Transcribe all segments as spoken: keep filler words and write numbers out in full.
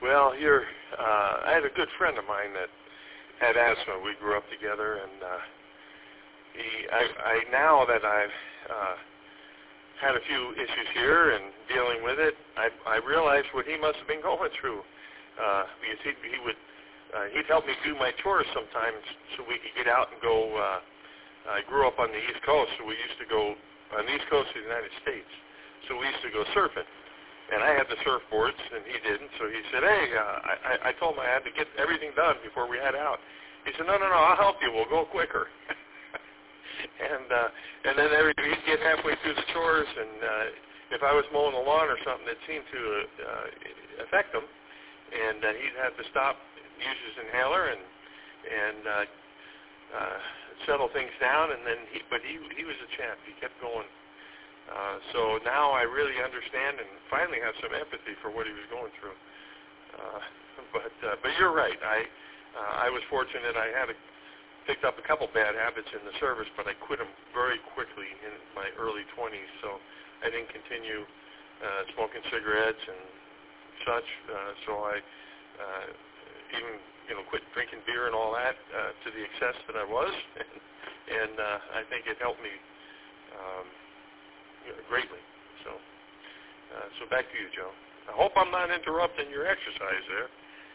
Well, you're, uh, I had a good friend of mine that had asthma. We grew up together, and uh, he, I, I now that I've uh, had a few issues here and dealing with it, I, I realized what he must have been going through. Uh, because he, he would, uh, he'd help me do my chores sometimes so we could get out and go. Uh, I grew up on the East Coast, so we used to go on the East Coast of the United States. So we used to go surfing. And I had the surfboards, and he didn't. So he said, hey, uh, I, I told him I had to get everything done before we head out. He said, no, no, no, I'll help you. We'll go quicker. and uh, and then every, he'd get halfway through the chores, and uh, if I was mowing the lawn or something that seemed to uh, affect him, and uh, he'd have to stop, use his inhaler, and and uh, uh, settle things down. And then, he, but he he was a champ. He kept going. Uh, so now I really understand and finally have some empathy for what he was going through. Uh, but uh, but you're right. I uh, I was fortunate. I had a, picked up a couple bad habits in the service, but I quit them very quickly in my early twenties. So I didn't continue uh, smoking cigarettes and such. Uh, so I uh, even you know quit drinking beer and all that uh, to the excess that I was, and, and uh, I think it helped me. Um, greatly. So uh, so back to you, Joe. I hope I'm not interrupting your exercise there.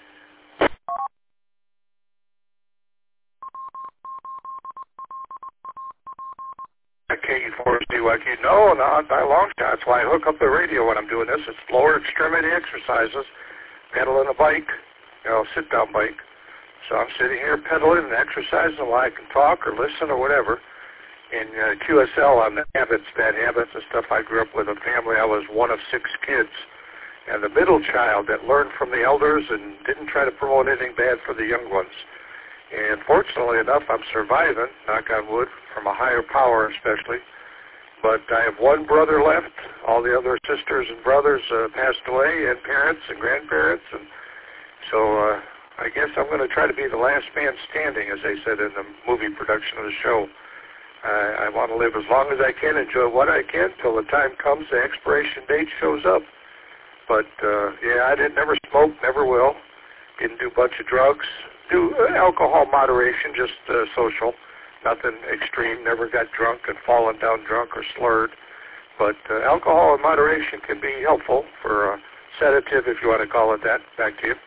K four C Y Q. No, not by a long shot. That's why I hook up the radio when I'm doing this. It's lower extremity exercises, pedaling a bike, you know, sit-down bike. So I'm sitting here pedaling and exercising while I can talk or listen or whatever. In uh, Q S L on the habits, bad habits and stuff, I grew up with a family. I was one of six kids, and the middle child that learned from the elders and didn't try to promote anything bad for the young ones. And fortunately enough, I'm surviving, knock on wood, from a higher power especially. But I have one brother left. All the other sisters and brothers uh, passed away, and parents and grandparents. And so uh, I guess I'm going to try to be the last man standing, as they said in the movie production of the show. I, I want to live as long as I can, enjoy what I can, till the time comes, the expiration date shows up. But, uh, yeah, I didn't never smoke, never will. Didn't do a bunch of drugs. Do uh, alcohol moderation, just uh, social. Nothing extreme. Never got drunk and fallen down drunk or slurred. But uh, alcohol in moderation can be helpful for a sedative, if you want to call it that. Back to you.